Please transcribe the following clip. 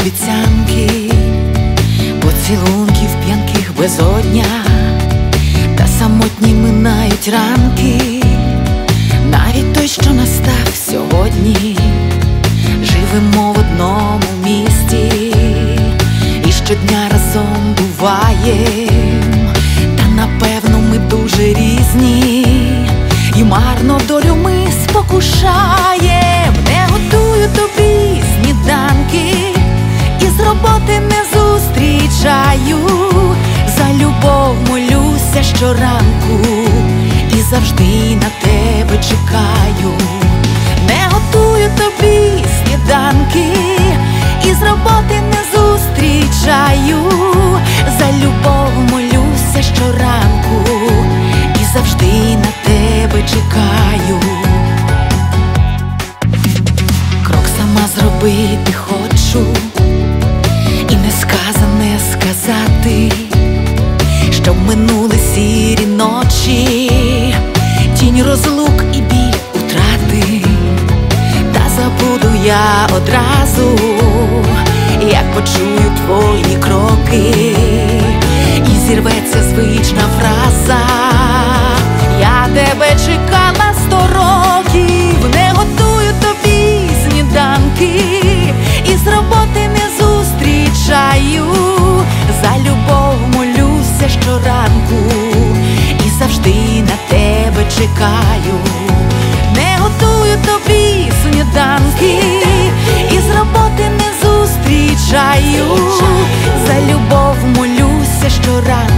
обіцянки, поцілунків п'янких безодня, та самотні минають ранки. Навіть той, що настав сьогодні, живемо в одному місті і щодня разом буваєм. Та напевно ми дуже різні, і марно долю ми спокушаєм. Не готую тобі сніданки, і з роботи не зустрічаю. За любов молюся щоранку, і завжди на тебе чекаю. Не готую тобі сніданки, і з роботи не зустрічаю. За любов молюся щоранку, і завжди на тебе чекаю. Крок сама зробити хочу, і несказане сказати, щоб минули сірі ночі, тінь розлук і біль утрати. Та забуду я одразу, як почую твої кроки, і зірветься звична фраза: я тебе чекала 100 років. Не готую тобі сніданки, і з роботи не зустрічаю. За любов молюся щоранку, і завжди на тебе чекаю. Не готую тобі сніданки, і з роботи не зустрічаю. За любов молюся щоранку,